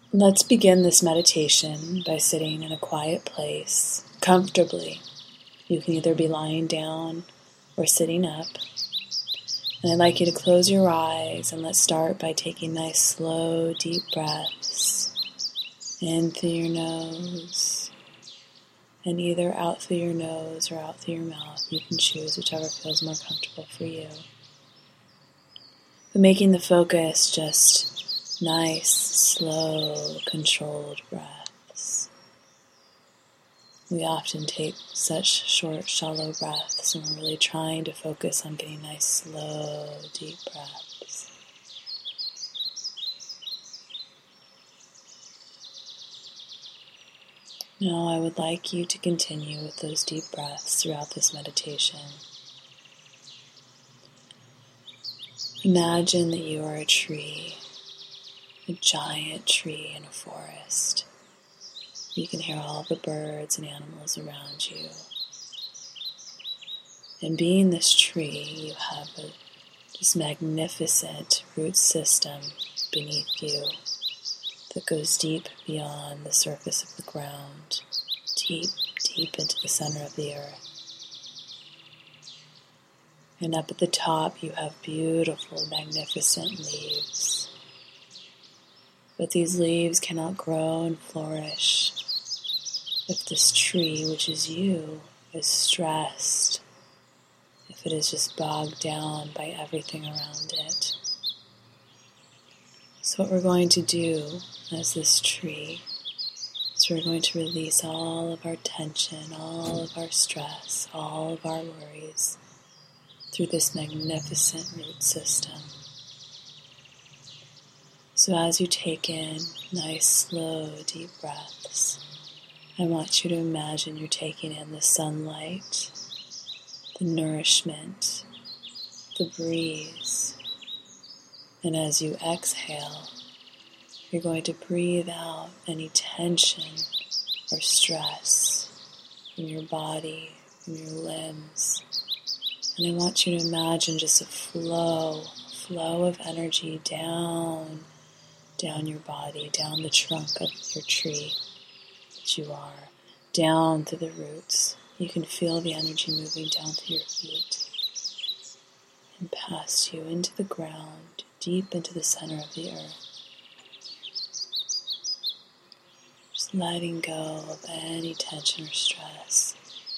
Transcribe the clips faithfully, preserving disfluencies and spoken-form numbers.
Let's begin this meditation by sitting in a quiet place, comfortably. You can either be lying down or sitting up. And I'd like you to close your eyes, and let's start by taking nice, slow, deep breaths in through your nose and either out through your nose or out through your mouth. You can choose whichever feels more comfortable for you. But making the focus just nice, slow, controlled breaths. We often take such short, shallow breaths, and we're really trying to focus on getting nice, slow, deep breaths. Now I would like you to continue with those deep breaths throughout this meditation. Imagine that you are a tree. A giant tree in a forest. You can hear all the birds and animals around you. And being this tree, you have a, this magnificent root system beneath you that goes deep beyond the surface of the ground, deep, deep into the center of the earth. And up at the top, you have beautiful, magnificent leaves. But these leaves cannot grow and flourish if this tree, which is you, is stressed, if it is just bogged down by everything around it. So what we're going to do as this tree is we're going to release all of our tension, all of our stress, all of our worries through this magnificent root system. So as you take in nice, slow, deep breaths, I want you to imagine you're taking in the sunlight, the nourishment, the breeze. And as you exhale, you're going to breathe out any tension or stress in your body, in your limbs. And I want you to imagine just a flow, a flow of energy down down your body, down the trunk of your tree that you are, down through the roots. You can feel the energy moving down through your feet and past you into the ground, deep into the center of the earth. Just letting go of any tension or stress.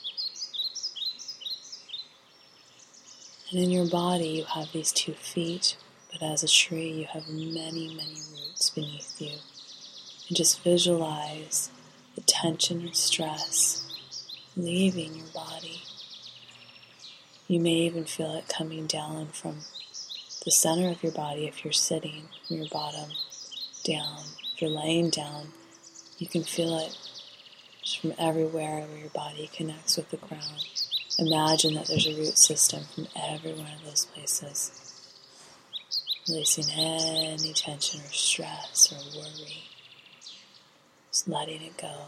And in your body, you have these two feet, but as a tree, you have many, many roots beneath you. And just visualize the tension and stress leaving your body. You may even feel it coming down from the center of your body if you're sitting, from your bottom down. If you're laying down, you can feel it just from everywhere where your body connects with the ground. Imagine that there's a root system from every one of those places. Releasing any tension or stress or worry. Just letting it go.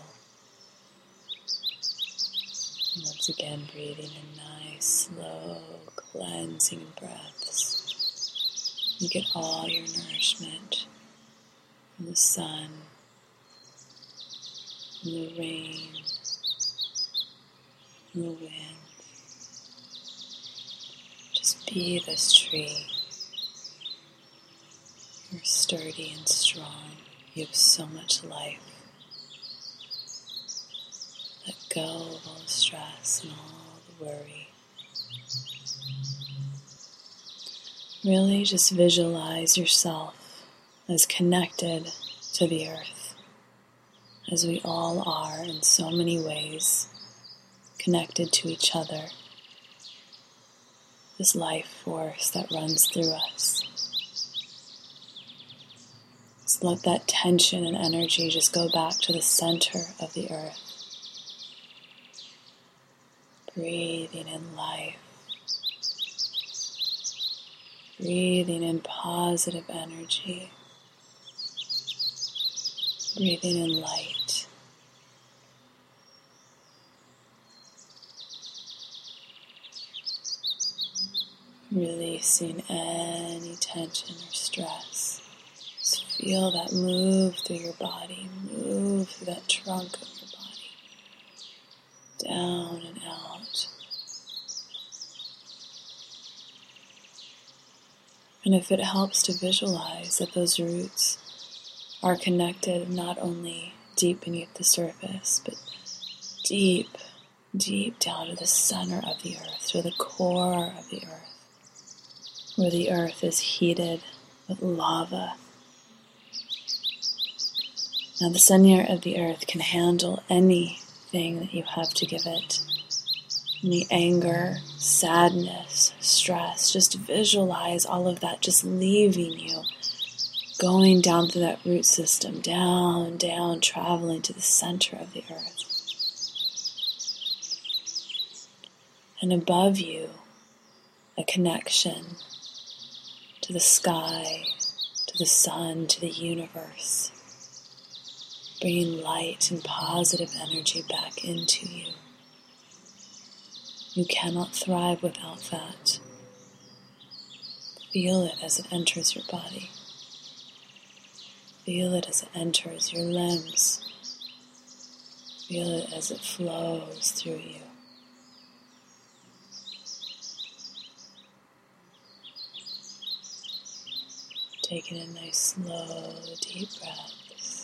And once again, breathing in nice, slow, cleansing breaths. You get all your nourishment from the sun, from the rain, from the wind. Just be this tree. You're sturdy and strong. You have so much life. Let go of all the stress and all the worry. Really just visualize yourself as connected to the earth, as we all are in so many ways, connected to each other. This life force that runs through us. Let that tension and energy just go back to the center of the earth. Breathing in life. Breathing in positive energy. Breathing in light. Releasing any tension or stress. Feel that move through your body, move through that trunk of your body, down and out. And if it helps to visualize that those roots are connected not only deep beneath the surface, but deep, deep down to the center of the earth, to the core of the earth, where the earth is heated with lava. Now the center of the earth can handle anything that you have to give it. Any anger, sadness, stress, just visualize all of that just leaving you, going down through that root system, down, down, traveling to the center of the earth. And above you, a connection to the sky, to the sun, to the universe, bringing light and positive energy back into you. You cannot thrive without that. Feel it as it enters your body. Feel it as it enters your limbs. Feel it as it flows through you. Taking in nice, slow, deep breaths.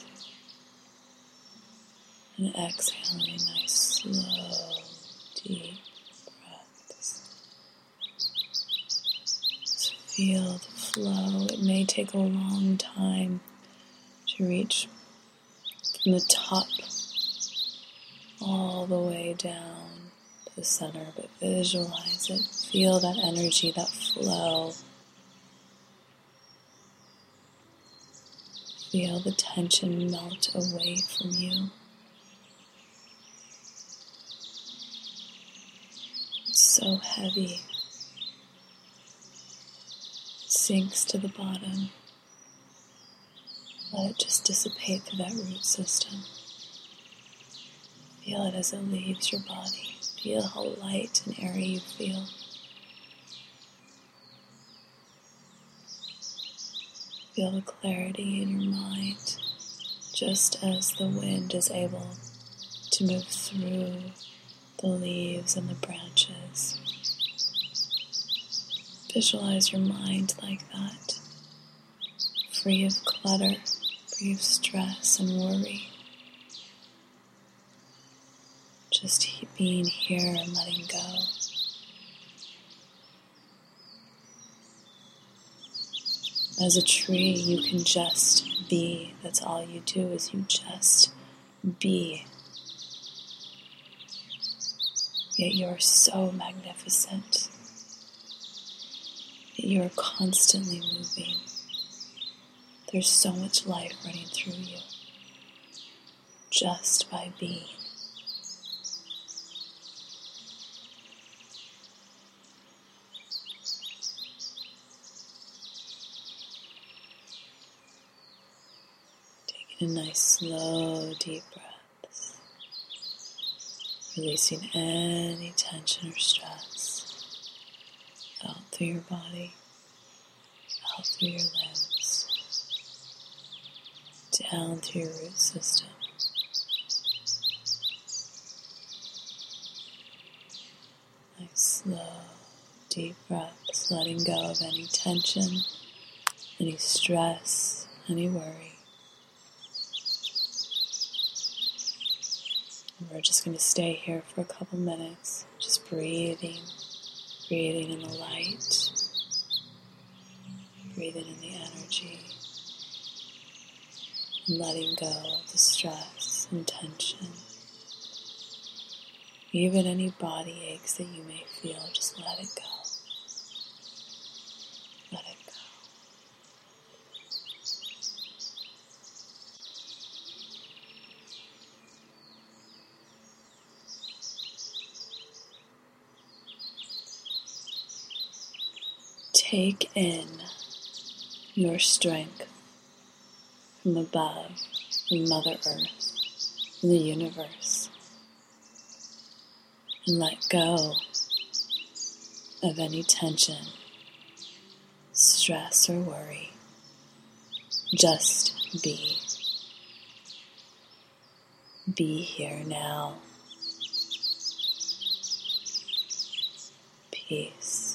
And exhaling nice, slow, deep breaths. Just feel the flow. It may take a long time to reach from the top all the way down to the center, but visualize it. Feel that energy, that flow. Feel the tension melt away from you. It's so heavy. It sinks to the bottom. Let it just dissipate through that root system. Feel it as it leaves your body. Feel how light and airy you feel. Feel the clarity in your mind, just as the wind is able to move through the leaves and the branches. Visualize your mind like that, free of clutter, free of stress and worry. Just he- being here and letting go. As a tree, you can just be. That's all you do, is you just be. Yet you are so magnificent. Yet you are constantly moving. There's so much life running through you just by being. A nice, slow, deep breaths, releasing any tension or stress out through your body, out through your limbs, down through your root system. Nice, slow, deep breaths, letting go of any tension, any stress, any worry. We're just going to stay here for a couple minutes, just breathing, breathing in the light, breathing in the energy, and letting go of the stress and tension. Even any body aches that you may feel, just let it go. Let it go. Take in your strength from above, from Mother Earth, from the universe, and let go of any tension, stress, or worry. Just be. Be here now. Peace.